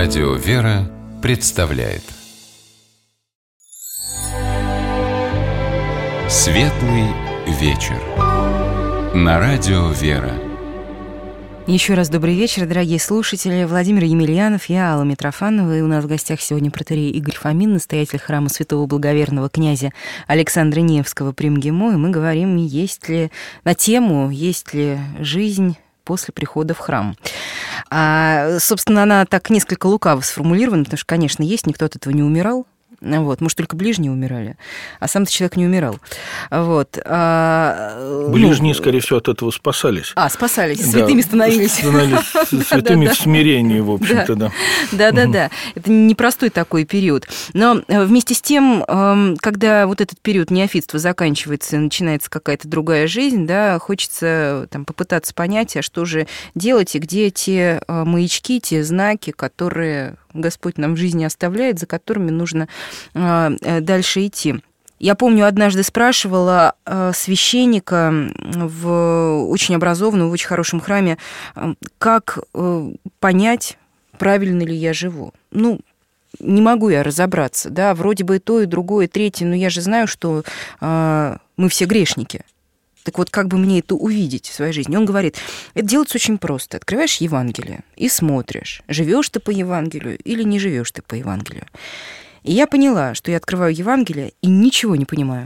Радио «Вера» представляет Светлый вечер на Радио «Вера». Еще раз добрый вечер, дорогие слушатели. Владимир Емельянов, я Алла Митрофанова. И у нас в гостях сегодня протоиерей Игорь Фомин, настоятель храма святого благоверного князя Александра Невского при МГИМО. И мы говорим, есть ли жизнь после прихода в храм. Собственно, она так несколько лукаво сформулирована, потому что, конечно, есть, никто от этого не умирал. Может, только ближние умирали, а сам-то человек не умирал. Ближние, скорее всего, от этого спасались. Спасались, святыми становились. Святыми в смирении, в общем-то, да. Да. Это непростой такой период. Но вместе с тем, когда вот этот период неофитства заканчивается, начинается какая-то другая жизнь, да, хочется попытаться понять, а что же делать, и где те маячки, те знаки, которые Господь нам в жизни оставляет, за которыми нужно дальше идти. Я помню, однажды спрашивала священника в очень образованном, в очень хорошем храме, как понять, правильно ли я живу. Не могу я разобраться, да, вроде бы и то, и другое, и третье, но я же знаю, что мы все грешники. Так вот, как бы мне это увидеть в своей жизни? Он говорит, это делается очень просто. Открываешь Евангелие и смотришь, живешь ты по Евангелию или не живешь ты по Евангелию. И я поняла, что я открываю Евангелие и ничего не понимаю.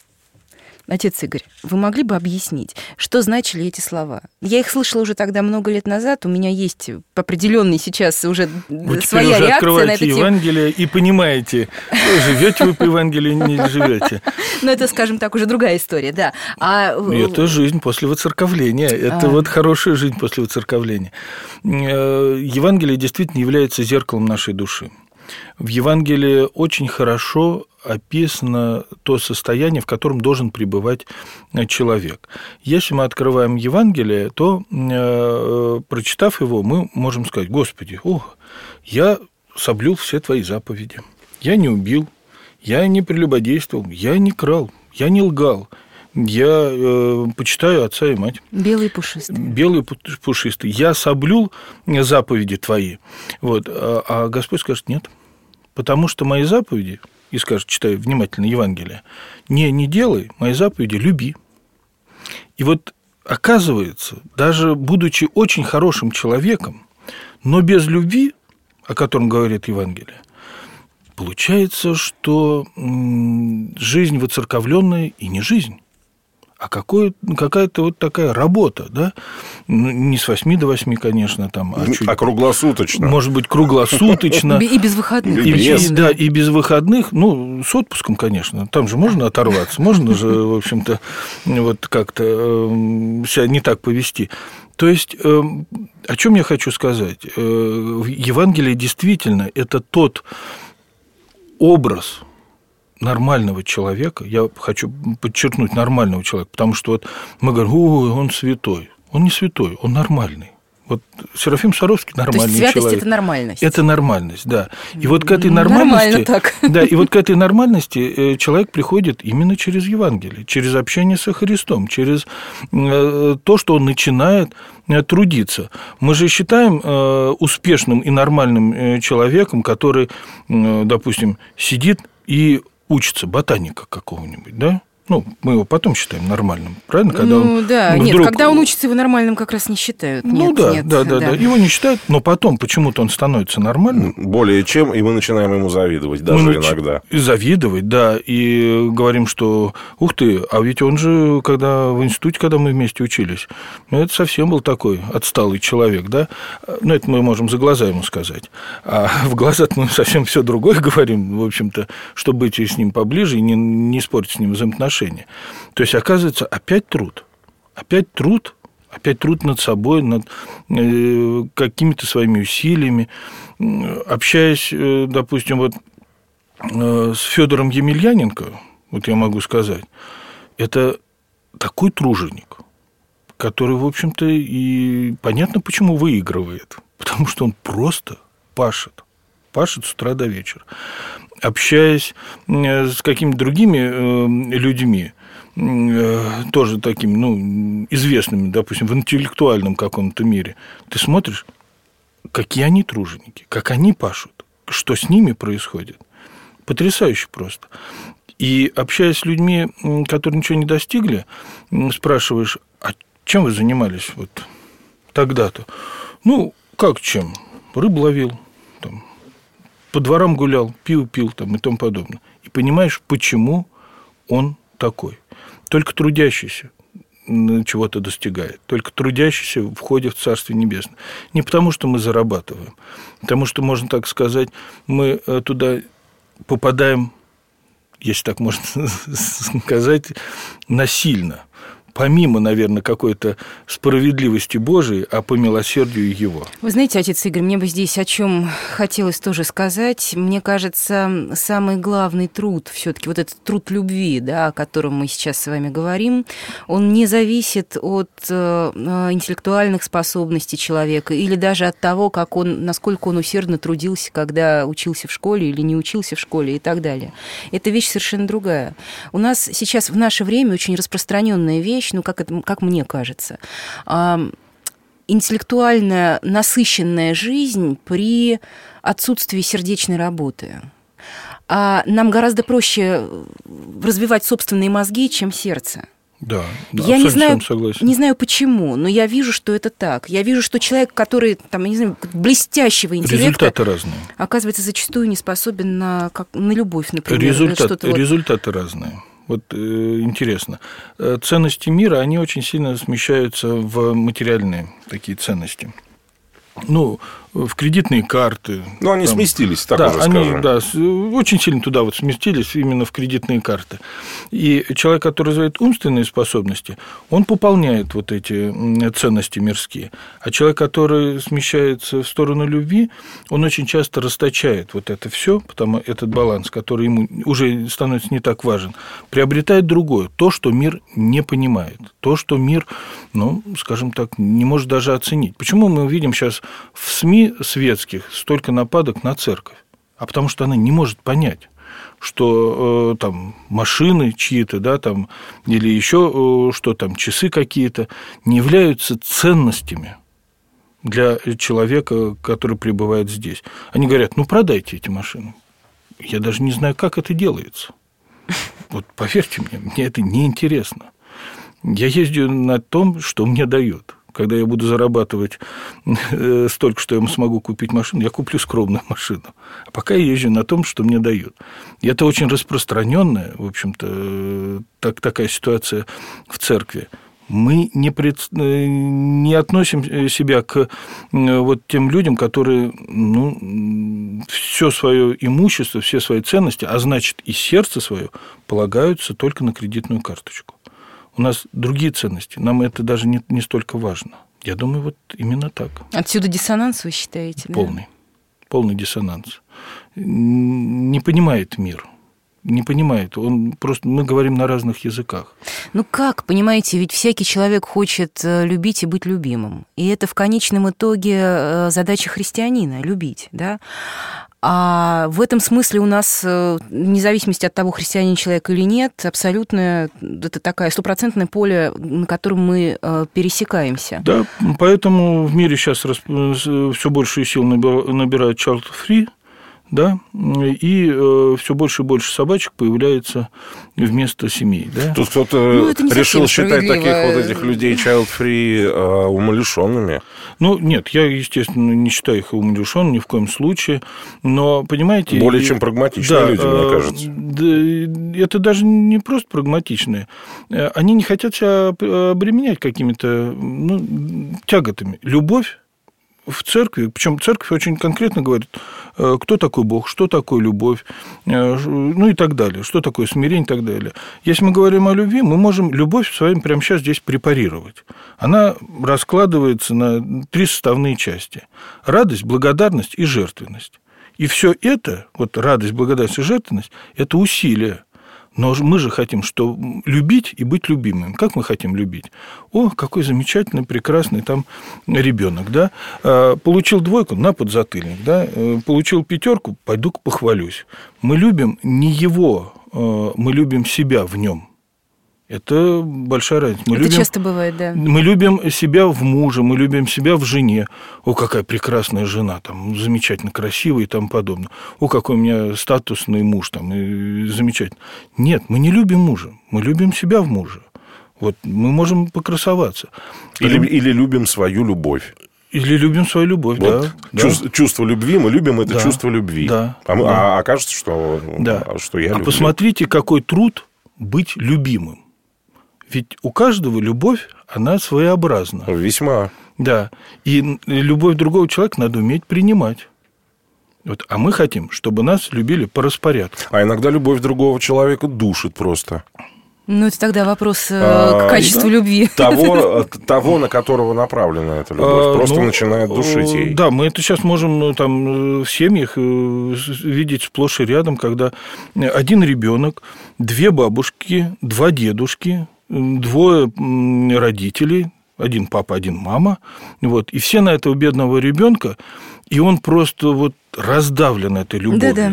Отец Игорь, вы могли бы объяснить, что значили эти слова? Я их слышала уже тогда много лет назад, у меня есть определенный сейчас уже вы своя уже реакция на это. Вы Евангелие и понимаете, живете вы по Евангелию или не живете. Это, скажем так, уже другая история, да. Это жизнь после воцерковления, это хорошая жизнь после воцерковления. Евангелие действительно является зеркалом нашей души. В Евангелии очень хорошо описано то состояние, в котором должен пребывать человек. Если мы открываем Евангелие, то, прочитав его, мы можем сказать: Господи, я соблюл все Твои заповеди, я не убил, я не прелюбодействовал, я не крал, я не лгал, я почитаю отца и мать. Белый пушистый. Белый пушистый. Я соблюл заповеди Твои. А Господь скажет: нет, потому что мои заповеди, и скажет, читай внимательно Евангелие, не делай, мои заповеди люби. И оказывается, даже будучи очень хорошим человеком, но без любви, о котором говорит Евангелие, получается, что жизнь воцерковленная и не жизнь, а какая-то такая работа, да? Не с 8 до 8, конечно, а круглосуточно. Может быть, круглосуточно. И без выходных. И без выходных, с отпуском, конечно. Там же можно оторваться, можно же, в общем-то, как-то себя не так повести. То есть, о чем я хочу сказать? Евангелие действительно – это тот образ нормального человека, я хочу подчеркнуть нормального человека, потому что мы говорим: он святой. Он не святой, он нормальный. Серафим Саровский нормальный человек. То есть святость – это нормальность. Это нормальность, да. И к этой нормальности, так. Да, и к этой нормальности человек приходит именно через Евангелие, через общение со Христом, через то, что он начинает трудиться. Мы же считаем успешным и нормальным человеком, который, допустим, сидит и учится, ботаника какого-нибудь, да? Мы его потом считаем нормальным, правильно? Когда он учится, его нормальным как раз не считают. Да. Его не считают, но потом почему-то он становится нормальным. Более чем, и мы начинаем ему завидовать даже иногда. И завидовать, да, и говорим, что ух ты, а ведь он же, в институте, когда мы вместе учились, это совсем был такой отсталый человек, да? Это мы можем за глаза ему сказать. А в глаза мы совсем все другое говорим, в общем-то, чтобы быть с ним поближе и не спорить с ним взаимоотношения. То есть, оказывается, опять труд над собой, над какими-то своими усилиями. Общаясь, допустим, с Федором Емельяненко, я могу сказать, это такой труженик, который, в общем-то, и понятно, почему выигрывает, потому что он просто пашет с утра до вечера. Общаясь с какими-то другими людьми, тоже такими, известными, допустим, в интеллектуальном каком-то мире, ты смотришь, какие они труженики, как они пашут, что с ними происходит. Потрясающе просто. И общаясь с людьми, которые ничего не достигли, спрашиваешь, а чем вы занимались вот тогда-то? Ну, как чем? Рыбу ловил, там, по дворам гулял, пиво пил там, и тому подобное. И понимаешь, почему он такой. Только трудящийся чего-то достигает. Только трудящийся входит в Царствие Небесное. Не потому, что мы зарабатываем, потому что, можно так сказать, мы туда попадаем, если так можно сказать, насильно. Помимо, наверное, какой-то справедливости Божией, а по милосердию Его. Вы знаете, отец Игорь, мне бы здесь о чем хотелось тоже сказать. Мне кажется, самый главный труд, все-таки вот этот труд любви, да, о котором мы сейчас с вами говорим, он не зависит от интеллектуальных способностей человека или даже от того, насколько он усердно трудился, когда учился в школе или не учился в школе и так далее. Это вещь совершенно другая. У нас сейчас в наше время очень распространенная вещь, как мне кажется, интеллектуально насыщенная жизнь при отсутствии сердечной работы. А нам гораздо проще развивать собственные мозги, чем сердце. Да, я не знаю почему, но я вижу, что это так. Я вижу, что человек, который, там, я не знаю, блестящего интеллекта, результаты разные, оказывается, зачастую не способен на любовь, например. Результаты разные. Вот интересно. Ценности мира, они очень сильно смещаются в материальные такие ценности. Ну, в кредитные карты. Ну, они сместились, так уже скажем. Да, очень сильно туда вот сместились, именно в кредитные карты. И человек, который развивает умственные способности, он пополняет вот эти ценности мирские. А человек, который смещается в сторону любви, он очень часто расточает вот это все, потому этот баланс, который ему уже становится не так важен, приобретает другое, то, что мир не понимает, то, что мир, ну, скажем так, не может даже оценить. Почему мы видим сейчас в СМИ светских столько нападок на церковь? А потому что она не может понять, что там машины чьи-то, да, там, или еще что там, часы какие-то не являются ценностями для человека, который пребывает здесь. Они говорят, ну, продайте эти машины. Я даже не знаю, как это делается. Вот поверьте мне это неинтересно. Я езжу на том, что мне дают. Когда я буду зарабатывать столько, что я смогу купить машину, я куплю скромную машину. А пока я езжу на том, что мне дают. И это очень распространенная, в общем-то, такая ситуация в церкви. Мы не относим себя к вот тем людям, которые, ну, все свое имущество, все свои ценности, а значит и сердце свое, полагаются только на кредитную карточку. У нас другие ценности, нам это даже не столько важно. Я думаю, вот именно так. Отсюда диссонанс, вы считаете? Полный диссонанс. Не понимает мир. Не понимает. Мы говорим на разных языках. Ну как, понимаете, ведь всякий человек хочет любить и быть любимым. И это в конечном итоге задача христианина – любить, да? А в этом смысле у нас, вне зависимости от того, христианин человек или нет, абсолютно это такое стопроцентное поле, на котором мы пересекаемся. Да, поэтому в мире сейчас все больше сил набирают child-free, да, и все больше и больше собачек появляется вместо семей. Да? Тут кто-то решил считать таких вот этих людей child-free умалишенными. Ну, нет, я, естественно, не считаю их умалишенными ни в коем случае, но, понимаете... Более чем прагматичные люди, мне кажется. Да, это даже не просто прагматичные. Они не хотят себя обременять какими-то тяготами. Любовь в церкви, причем церковь очень конкретно говорит, кто такой Бог, что такое любовь, ну и так далее, что такое смирение и так далее. Если мы говорим о любви, мы можем любовь с вами прямо сейчас здесь препарировать. Она раскладывается на 3 составные части. Радость, благодарность и жертвенность. И все это, вот радость, благодарность и жертвенность, это усилия. Но мы же хотим любить и быть любимым. Как мы хотим любить? О, какой замечательный, прекрасный там ребенок, да? Получил 2 на подзатыльник, да? Получил 5, пойду-ка похвалюсь. Мы любим не его, мы любим себя в нем. Это большая разница. Часто бывает, да. Мы любим себя в муже, мы любим себя в жене. О, какая прекрасная жена, там, замечательно красивая и тому подобное. О, какой у меня статусный муж, там, и замечательно. Нет, мы не любим мужа, мы любим себя в муже. Вот мы можем покрасоваться. Или любим свою любовь. Или любим свою любовь, вот да. Чувство любви, мы любим это чувство любви. Да. А окажется, что я люблю. Посмотрите, какой труд быть любимым. Ведь у каждого любовь, она своеобразна. Весьма. Да. И любовь другого человека надо уметь принимать. Вот. А мы хотим, чтобы нас любили по распорядку. А иногда любовь другого человека душит просто. Ну, это тогда вопрос к качеству любви. Того, на которого направлена эта любовь, просто начинает душить ей. Да, мы это сейчас можем там, в семьях видеть сплошь и рядом, когда один ребенок, 2 бабушки, 2 дедушки, 2 родителей, 1 папа, 1 мама, вот, и все на этого бедного ребенка, и он просто вот раздавлен этой любовью. Да-да.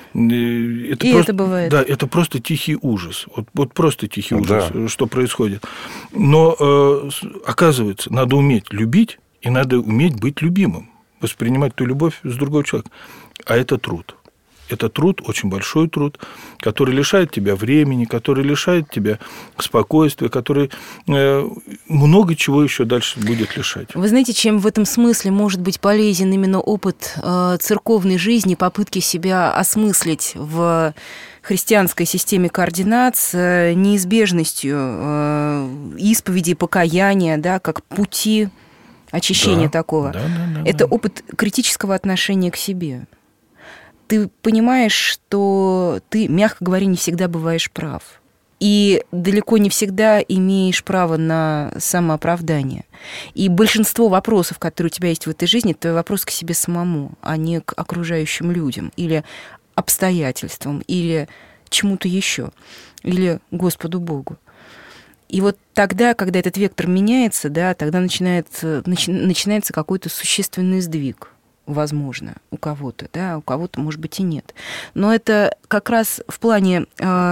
Это бывает. Да, это просто тихий ужас. Вот просто тихий ужас, что происходит. Но, оказывается, надо уметь любить, и надо уметь быть любимым, воспринимать ту любовь с другого человека. А это труд. Это труд, очень большой труд, который лишает тебя времени, который лишает тебя спокойствия, который много чего еще дальше будет лишать. Вы знаете, чем в этом смысле может быть полезен именно опыт церковной жизни, попытки себя осмыслить в христианской системе координат с неизбежностью исповеди, покаяния, да, как пути очищения такого. Это опыт критического отношения к себе. Ты понимаешь, что ты, мягко говоря, не всегда бываешь прав. И далеко не всегда имеешь право на самооправдание. И большинство вопросов, которые у тебя есть в этой жизни, это вопрос к себе самому, а не к окружающим людям, или обстоятельствам, или чему-то еще, или Господу Богу. И вот тогда, когда этот вектор меняется, да, тогда начинается какой-то существенный сдвиг. Возможно, у кого-то, да, у кого-то, может быть, и нет. Но это как раз в плане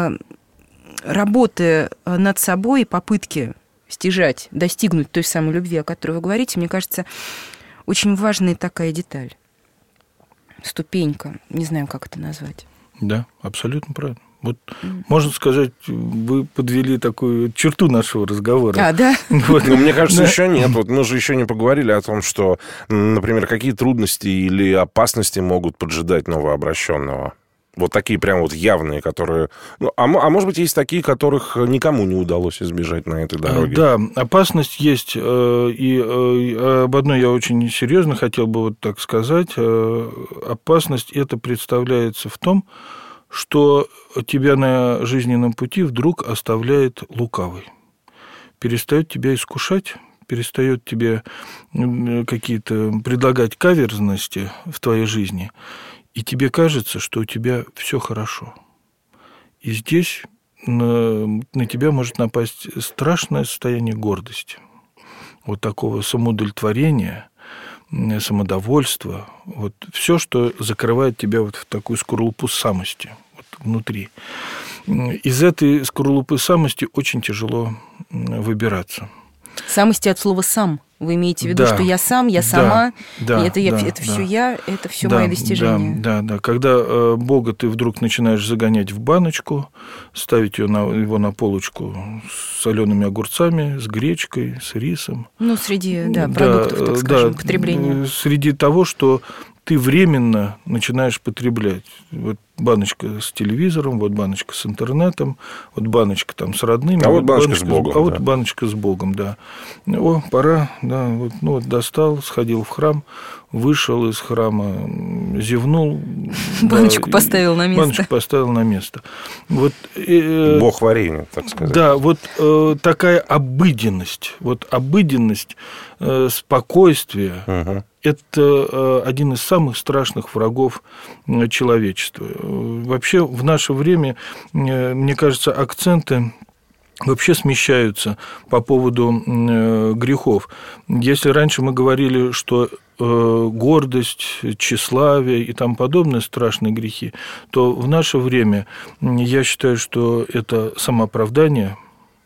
работы над собой, попытки достигнуть той самой любви, о которой вы говорите, мне кажется, очень важная такая деталь. Ступенька, не знаю, как это назвать. Да, абсолютно правильно. Вот, можно сказать, вы подвели такую черту нашего разговора. Да? Вот. Но мне кажется, еще нет. Вот мы же еще не поговорили о том, что, например, какие трудности или опасности могут поджидать новообращенного. Вот такие прям вот явные, которые... А может быть, есть такие, которых никому не удалось избежать на этой дороге? Да, опасность есть. И об одной я очень серьезно хотел бы вот так сказать. Опасность это представляется в том, что тебя на жизненном пути вдруг оставляет лукавый. Перестает тебя искушать, перестает тебе какие-то предлагать каверзности в твоей жизни, и тебе кажется, что у тебя все хорошо. И здесь на тебя может напасть страшное состояние гордости, вот такого самоудовлетворения, самодовольства, вот все, что закрывает тебя вот в такую скорлупу самости вот внутри. Из этой скорлупы самости очень тяжело выбираться. Самости от слова «сам». Вы имеете в виду, что я сам, я сама, и это все я, это все мои достижения. Да. Когда Бога ты вдруг начинаешь загонять в баночку, ставить его на полочку с солеными огурцами, с гречкой, с рисом. Ну, среди продуктов, так скажем, потребления. Среди того, что ты временно начинаешь потреблять. Вот баночка с телевизором, вот баночка с интернетом, вот баночка там с родными. А вот баночка с Богом. А вот баночка с Богом, да. О, пора, да, вот достал, сходил в храм, вышел из храма, зевнул. Баночку поставил на место. Баночку поставил на место. Вот, Бог варенья, так сказать. Да, вот такая обыденность, спокойствие. Это один из самых страшных врагов человечества. Вообще в наше время, мне кажется, акценты вообще смещаются по поводу грехов. Если раньше мы говорили, что гордость, тщеславие и тому подобные страшные грехи, то в наше время я считаю, что это самооправдание,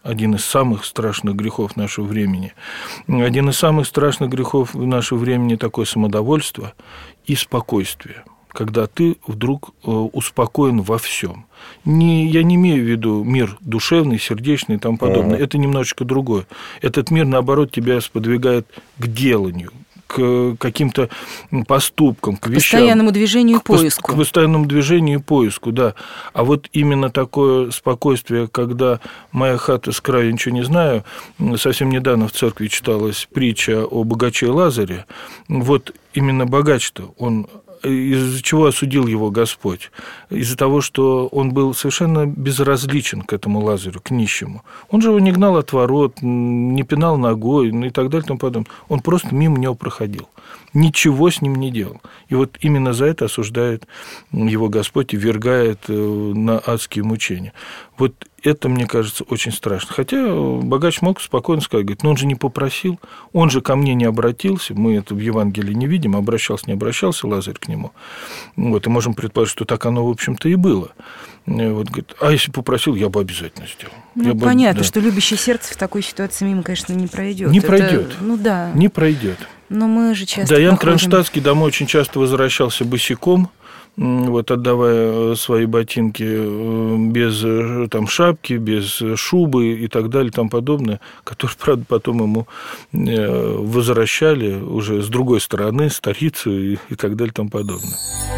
один из самых страшных грехов нашего времени. Один из самых страшных грехов нашего времени – такое самодовольство и спокойствие, когда ты вдруг успокоен во всем. Я не имею в виду мир душевный, сердечный и тому подобное. Это немножечко другое. Этот мир, наоборот, тебя сподвигает к деланию, к каким-то поступкам, к вещам. Постоянному движению и поиску. К постоянному движению и поиску, да. А вот именно такое спокойствие, когда «моя хата с краю, ничего не знаю», совсем недавно в церкви читалась притча о богаче Лазаре. Вот именно богач-то, он... Из-за чего осудил его Господь? Из-за того, что он был совершенно безразличен к этому Лазарю, к нищему. Он же его не гнал от ворот, не пинал ногой, ну и так далее, и тому подобное. Он просто мимо него проходил. Ничего с ним не делал. И вот именно за это осуждает его Господь и ввергает на адские мучения. Вот это, мне кажется, очень страшно. Хотя богач мог спокойно сказать, говорит, но он же не попросил, он же ко мне не обратился, мы это в Евангелии не видим, обращался, не обращался Лазарь к нему. Вот, и можем предположить, что так оно, в общем-то, и было. Вот, говорит, а если попросил, я бы обязательно сделал. Ну, понятно, что любящее сердце в такой ситуации мимо, конечно, не пройдет. Не пройдет. Ну да. Не пройдет. Но мы же часто. Да, Иоанн Кронштадтский домой очень часто возвращался босиком, вот, отдавая свои ботинки без там, шапки, без шубы и так далее, и тому подобное, которые, правда, потом ему возвращали уже с другой стороны, старицу и так далее, и тому подобное.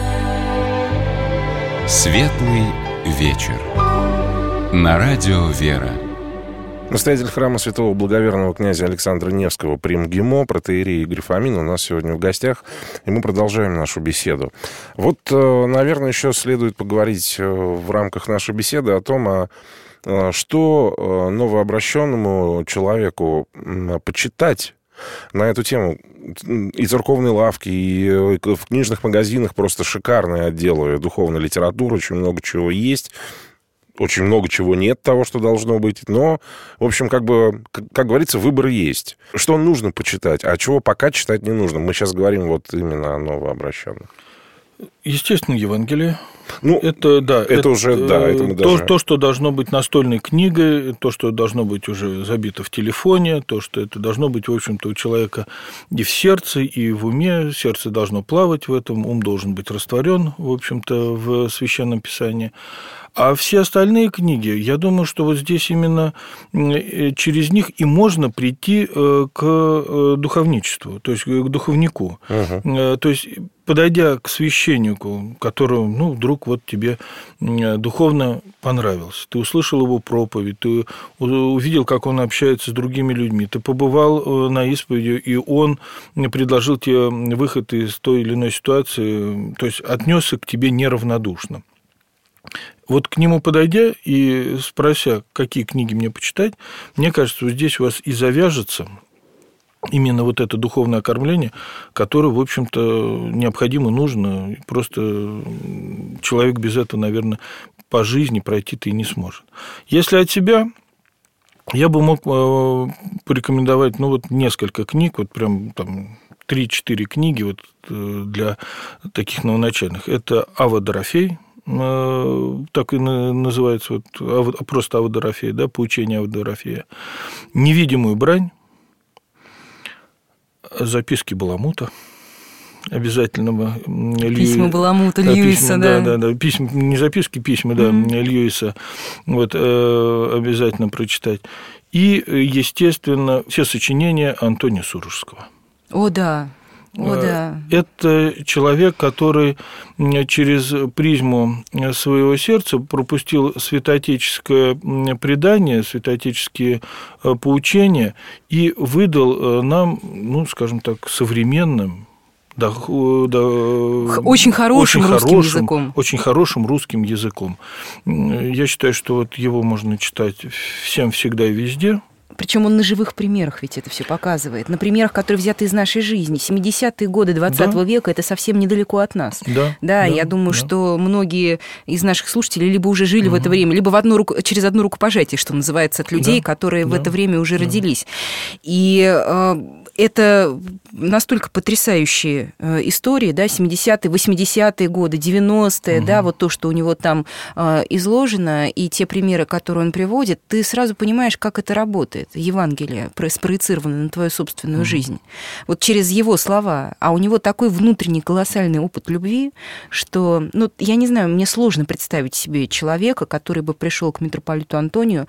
Светлый вечер. На радио «Вера». Настоятель храма святого благоверного князя Александра Невского Примгимо, протоиерей Игорь Фомин, у нас сегодня в гостях, и мы продолжаем нашу беседу. Вот, наверное, еще следует поговорить в рамках нашей беседы о том, что новообращенному человеку почитать на эту тему. И церковные лавки, и в книжных магазинах просто шикарные отделы духовной литературы, очень много чего есть. Очень много чего нет того, что должно быть. Но, в общем, как говорится, выбор есть. Что нужно почитать, а чего пока читать не нужно. Мы сейчас говорим вот именно о новообращенных. Естественно, Евангелие. Ну, это мы даже... То, что должно быть настольной книгой, то, что должно быть уже забито в телефоне, то, что это должно быть, в общем-то, у человека и в сердце, и в уме. Сердце должно плавать в этом, ум должен быть растворен, в общем-то, в Священном Писании. А все остальные книги, я думаю, что вот здесь именно через них и можно прийти к духовничеству, то есть к духовнику. То есть, подойдя к священнику, который, вдруг вот тебе духовно понравился, ты услышал его проповедь, ты увидел, как он общается с другими людьми, ты побывал на исповеди, и он предложил тебе выход из той или иной ситуации, то есть отнесся к тебе неравнодушно. Вот к нему подойдя и спрося, какие книги мне почитать, мне кажется, вот здесь у вас и завяжется именно вот это духовное окормление, которое, в общем-то, необходимо, нужно. Просто человек без этого, наверное, по жизни пройти-то и не сможет. Если от себя, я бы мог порекомендовать, несколько книг, вот прям там 3-4 книги вот для таких новоначальных. Это Ава Дорофей, так и называется, просто Ава Дорофей, да, поучение Ава Дорофея. «Невидимую брань», «Записки Баламута», обязательного письма Баламута, Льюиса, да. Письма, не записки, письма, да, Льюиса, вот, обязательно прочитать. И, естественно, все сочинения Антония Сурожского. О, да. О, да. Это человек, который через призму своего сердца пропустил святоотеческое предание, святоотеческие поучения и выдал нам, скажем так, современным, очень хорошим русским языком. Очень хорошим русским языком. Я считаю, что вот его можно читать всем, всегда и везде. Причем он на живых примерах ведь это все показывает. На примерах, которые взяты из нашей жизни. 70-е годы 20 века – это совсем недалеко от нас. Да, я думаю, что многие из наших слушателей либо уже жили в это время, либо через одну рукопожатие, что называется, от людей, которые в это время уже родились. И это настолько потрясающие истории, да, 70-е, 80-е годы, 90-е, да, вот то, что у него там изложено, и те примеры, которые он приводит, ты сразу понимаешь, как это работает. Евангелие спроецировано на твою собственную жизнь. Вот через его слова. А у него такой внутренний колоссальный опыт любви, что, ну, я не знаю, мне сложно представить себе человека, который бы пришел к митрополиту Антонию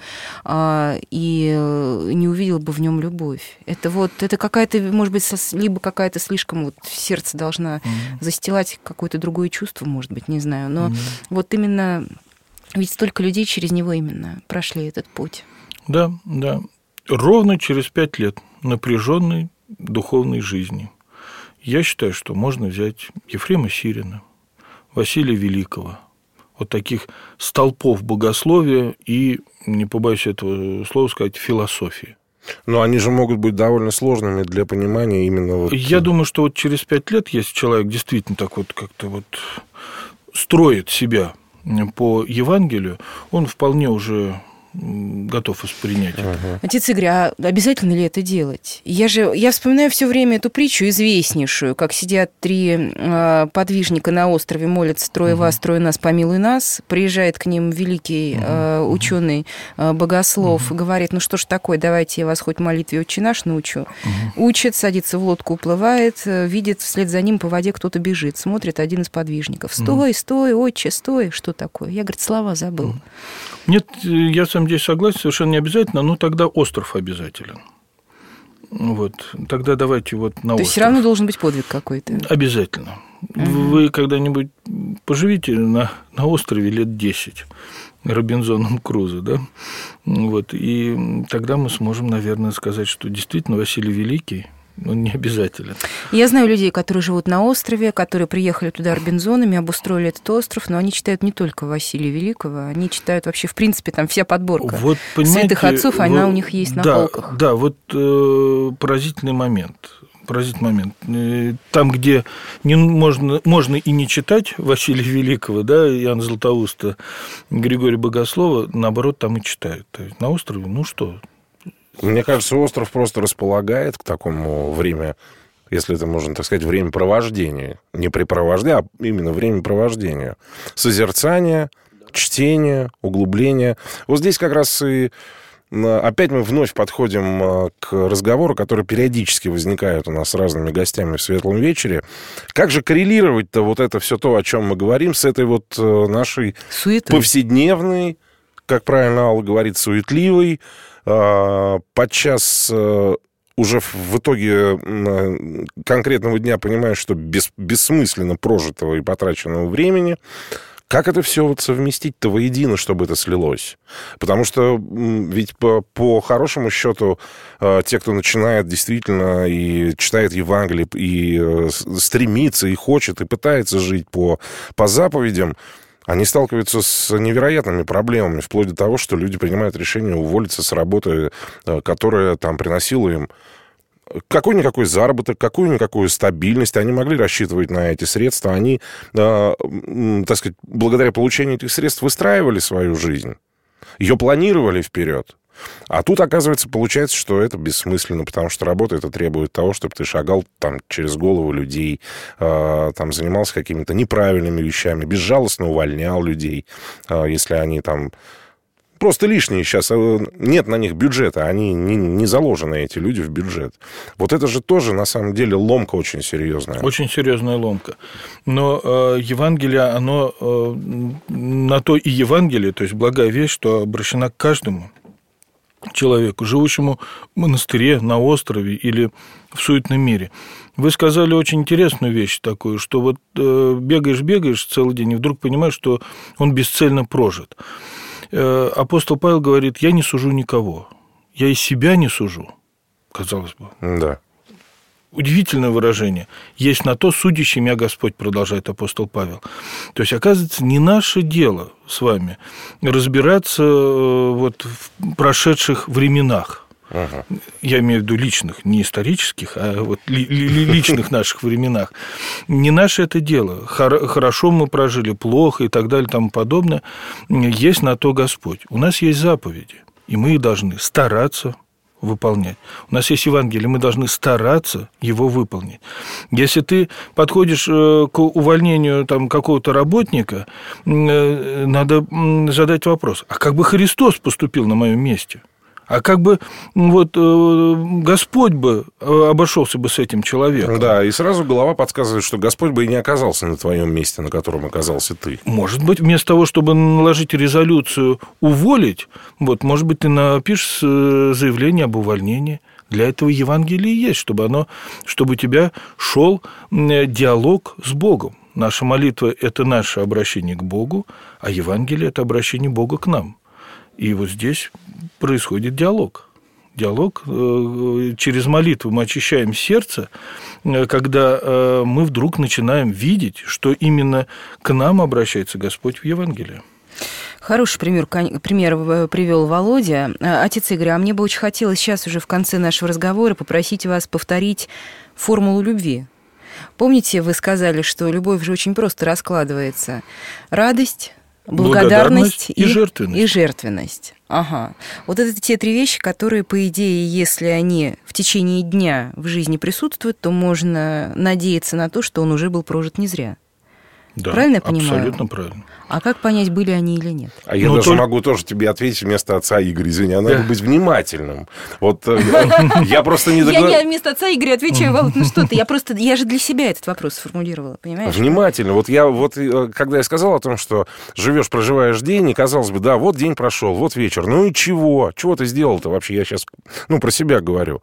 и не увидел бы в нем любовь. Это какая-то, может быть, либо какая-то слишком вот сердце должна застилать какое-то другое чувство, может быть, не знаю. Но вот именно, ведь столько людей через него именно прошли этот путь. Да. Ровно через 5 лет напряженной духовной жизни я считаю, что можно взять Ефрема Сирина, Василия Великого, вот таких столпов богословия и, не побоюсь этого слова сказать, философии. Но они же могут быть довольно сложными для понимания именно вот... Я думаю, что вот через 5 лет, если человек действительно так вот как-то вот строит себя по Евангелию, он вполне уже готов воспринять это. Отец Игорь, а обязательно ли это делать? Я вспоминаю все время эту притчу известнейшую, как сидят 3 подвижника на острове, молятся: «Трое вас, трое нас, помилуй нас». Приезжает к ним великий ученый богослов, говорит: ну что ж такое, давайте я вас хоть молитве «Отче наш» научу. Учит, садится в лодку, уплывает, видит, вслед за ним по воде кто-то бежит, смотрит один из подвижников: «Стой, стой, отче, стой». Что такое? Я, говорит, слова забыл. Нет, я сам здесь согласен, совершенно не обязательно, но тогда остров обязателен. Вот, тогда давайте вот на остров. То есть все равно должен быть подвиг какой-то? Обязательно. Вы когда-нибудь поживите на острове лет 10 Робинзоном Крузо, да? Вот, и тогда мы сможем, наверное, сказать, что действительно Василий Великий, он не обязателен. Я знаю людей, которые живут на острове, которые приехали туда Робинзонами, обустроили этот остров, но они читают не только Василия Великого, они читают вообще, в принципе, там вся подборка вот, святых отцов, она у них есть на полках. Да, вот поразительный момент. Там, где можно и не читать Василия Великого, да, Иоанна Златоуста, Григория Богослова, наоборот, там и читают. То есть на острове, ну что... Мне кажется, остров просто располагает к такому времени, если это можно так сказать, времяпровождения. Не препровождения, а именно времяпровождения. Созерцание, чтение, углубление. Вот здесь как раз и опять мы вновь подходим к разговору, который периодически возникает у нас с разными гостями в «Светлом вечере». Как же коррелировать-то вот это все то, о чем мы говорим, с этой вот нашей суетой, повседневной, как правильно Алла говорит, суетливой, подчас уже в итоге конкретного дня понимаешь, что бессмысленно прожитого и потраченного времени. Как это все вот совместить-то воедино, чтобы это слилось? Потому что ведь по хорошему счету те, кто начинает действительно и читает Евангелие, и стремится, и хочет, и пытается жить по заповедям, они сталкиваются с невероятными проблемами, вплоть до того, что люди принимают решение уволиться с работы, которая там приносила им какой-никакой заработок, какую-никакую стабильность. Они могли рассчитывать на эти средства. Они, так сказать, благодаря получению этих средств выстраивали свою жизнь, ее планировали вперед. А тут, оказывается, получается, что это бессмысленно, потому что работа это требует того, чтобы ты шагал там через голову людей, там занимался какими-то неправильными вещами, безжалостно увольнял людей, если они там просто лишние. Сейчас нет на них бюджета, они не заложены, эти люди, в бюджет. Вот это же тоже, на самом деле, ломка очень серьезная. Очень серьезная ломка. Но Евангелие, оно на то и Евангелие, то есть благая весть, что обращена к каждому человеку, живущему в монастыре, на острове или в суетном мире. Вы сказали очень интересную вещь такую, что вот бегаешь целый день и вдруг понимаешь, что он бесцельно прожит. Апостол Павел говорит: я не сужу никого, я и себя не сужу, казалось бы. Да. Удивительное выражение. Есть на то судящий меня Господь, продолжает апостол Павел. То есть, оказывается, не наше дело с вами разбираться вот в прошедших временах. я имею в виду личных, не исторических, а вот личных наших временах, не наше это дело. Хорошо мы прожили, плохо и так далее, и тому подобное. Есть на то Господь. У нас есть заповеди, и мы их должны стараться выполнять. У нас есть Евангелие, мы должны стараться его выполнить. Если ты подходишь к увольнению там, какого-то работника, надо задать вопрос, а как бы Христос поступил на моем месте? А как бы вот Господь бы обошелся бы с этим человеком? Да, и сразу голова подсказывает, что Господь бы и не оказался на твоем месте, на котором оказался ты. Может быть, вместо того, чтобы наложить резолюцию уволить, вот, может быть, ты напишешь заявление об увольнении. Для этого Евангелие есть, чтобы у тебя шел диалог с Богом. Наша молитва – это наше обращение к Богу, а Евангелие – это обращение Бога к нам. И вот здесь происходит диалог. Диалог через молитву мы очищаем сердце, когда мы вдруг начинаем видеть, что именно к нам обращается Господь в Евангелии. Хороший пример привел Володя. Отец Игорь, а мне бы очень хотелось сейчас уже в конце нашего разговора попросить вас повторить формулу любви. Помните, вы сказали, что любовь же очень просто раскладывается. Радость, благодарность и жертвенность. Ага. Вот это те три вещи, которые, по идее, если они в течение дня в жизни присутствуют, то можно надеяться на то, что он уже был прожит не зря. Да, правильно я понимаю? Абсолютно правильно. А как понять, были они или нет? А я могу тоже тебе ответить вместо отца Игоря. Извини, надо быть внимательным. Вот я просто не Я вместо отца Игоря отвечаю, Володь, ну что ты, я же для себя этот вопрос сформулировала, понимаешь? Внимательно. Когда я сказал о том, что живешь, проживаешь день, и казалось бы, да, вот день прошел, вот вечер. Ну и чего? Чего ты сделал-то вообще? Я сейчас, про себя говорю.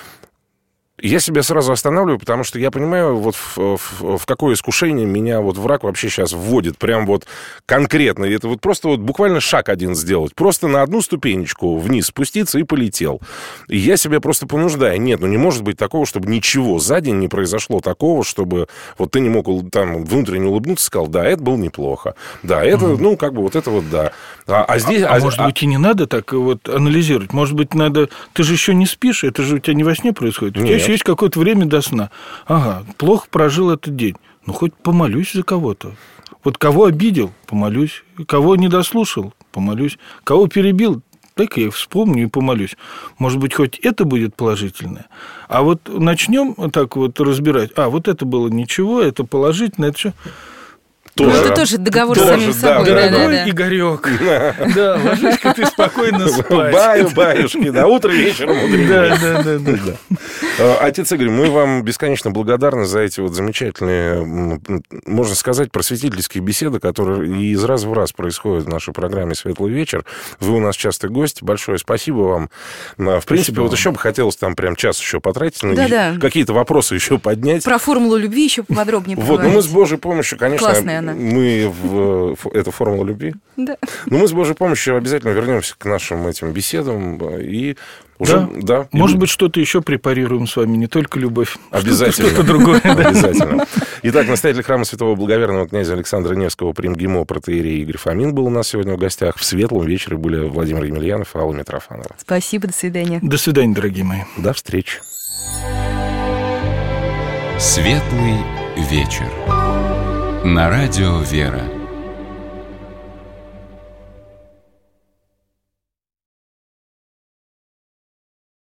Я себя сразу останавливаю, потому что я понимаю, вот в какое искушение меня вот враг вообще сейчас вводит, прям вот конкретно. И это вот просто вот буквально шаг один сделать. Просто на одну ступенечку вниз спуститься и полетел. И я себя просто понуждаю. Нет, не может быть такого, чтобы ничего за день не произошло такого, чтобы вот ты не мог там внутренне улыбнуться и сказал, да, это было неплохо. Да, это, вот это вот да. Может быть, и не надо так вот анализировать. Может быть, надо... Ты же еще не спишь, это же у тебя не во сне происходит. У тебя еще есть какое-то время до сна. Ага, плохо прожил этот день. Хоть помолюсь за кого-то. Вот кого обидел, помолюсь. Кого не дослушал, помолюсь. Кого перебил, так я вспомню и помолюсь. Может быть, хоть это будет положительное. А вот начнем так вот разбирать. Вот это было ничего, это положительное, это что... Это тоже договор с самим собой. Дорогой Игорёк, да, ложись-ка ты спокойно спать. Баюшки, да, утро вечером мудренее. Да. Отец Игорь, мы вам бесконечно благодарны за эти вот замечательные, можно сказать, просветительские беседы, которые из раза в раз происходят в нашей программе «Светлый вечер». Вы у нас частый гость. Большое спасибо вам. В принципе, вот еще бы хотелось там прям час еще потратить, какие-то вопросы еще поднять. Про формулу любви еще подробнее поговорить. Мы с Божьей помощью, конечно... Классная. Это формула любви? Да. Мы с Божьей помощью обязательно вернемся к нашим этим беседам и уже... Да. Может быть, что-то еще препарируем с вами, не только любовь. Обязательно. Что-то другое. Обязательно. Итак, настоятель храма святого благоверного князя Александра Невского примгимо протоиерей Игорь Фомин был у нас сегодня в гостях. В светлом вечере были Владимир Емельянов и Алла Митрофанова. Спасибо, до свидания. До свидания, дорогие мои. До встречи. Светлый вечер. На радио «Вера».